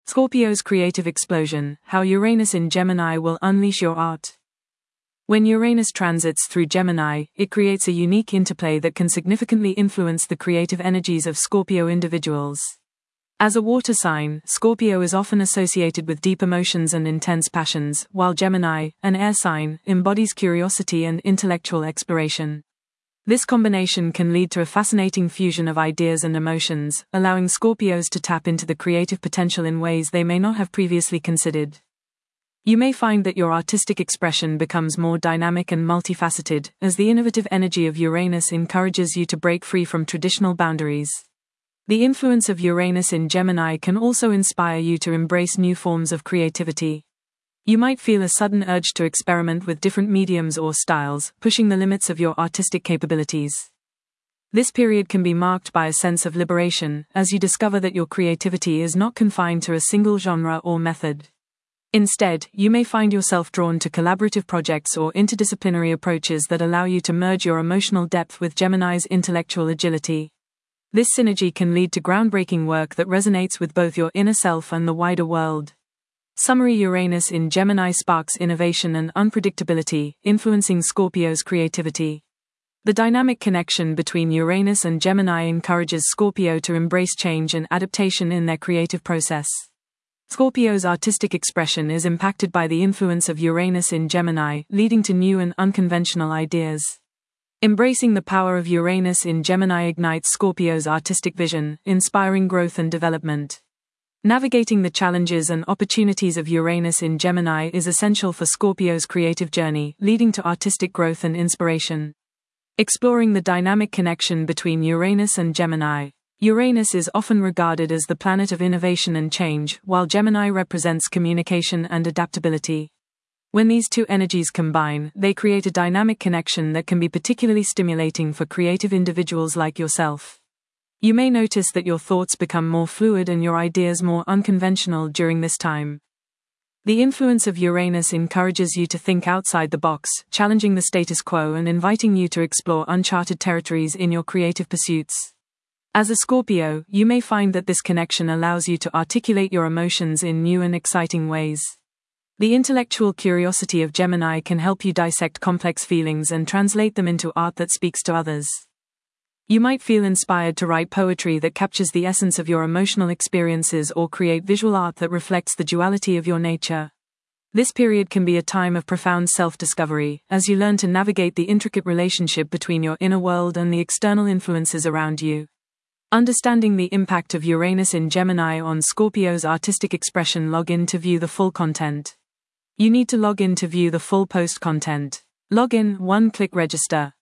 Scorpio's creative explosion, how Uranus in Gemini will unleash your art. When Uranus transits through Gemini, it creates a unique interplay that can significantly influence the creative energies of Scorpio individuals. As a water sign, Scorpio is often associated with deep emotions and intense passions, while Gemini, an air sign, embodies curiosity and intellectual exploration. This combination can lead to a fascinating fusion of ideas and emotions, allowing Scorpios to tap into the creative potential in ways they may not have previously considered. You may find that your artistic expression becomes more dynamic and multifaceted, as the innovative energy of Uranus encourages you to break free from traditional boundaries. The influence of Uranus in Gemini can also inspire you to embrace new forms of creativity. You might feel a sudden urge to experiment with different mediums or styles, pushing the limits of your artistic capabilities. This period can be marked by a sense of liberation, as you discover that your creativity is not confined to a single genre or method. Instead, you may find yourself drawn to collaborative projects or interdisciplinary approaches that allow you to merge your emotional depth with Gemini's intellectual agility. This synergy can lead to groundbreaking work that resonates with both your inner self and the wider world. Summary: Uranus in Gemini sparks innovation and unpredictability, influencing Scorpio's creativity. The dynamic connection between Uranus and Gemini encourages Scorpio to embrace change and adaptation in their creative process. Scorpio's artistic expression is impacted by the influence of Uranus in Gemini, leading to new and unconventional ideas. Embracing the power of Uranus in Gemini ignites Scorpio's artistic vision, inspiring growth and development. Navigating the challenges and opportunities of Uranus in Gemini is essential for Scorpio's creative journey, leading to artistic growth and inspiration. Exploring the dynamic connection between Uranus and Gemini. Uranus is often regarded as the planet of innovation and change, while Gemini represents communication and adaptability. When these two energies combine, they create a dynamic connection that can be particularly stimulating for creative individuals like yourself. You may notice that your thoughts become more fluid and your ideas more unconventional during this time. The influence of Uranus encourages you to think outside the box, challenging the status quo and inviting you to explore uncharted territories in your creative pursuits. As a Scorpio, you may find that this connection allows you to articulate your emotions in new and exciting ways. The intellectual curiosity of Gemini can help you dissect complex feelings and translate them into art that speaks to others. You might feel inspired to write poetry that captures the essence of your emotional experiences or create visual art that reflects the duality of your nature. This period can be a time of profound self-discovery, as you learn to navigate the intricate relationship between your inner world and the external influences around you. Understanding the impact of Uranus in Gemini on Scorpio's artistic expression. Log in to view the full content. You need to log in to view the full post content. Log in, one-click register.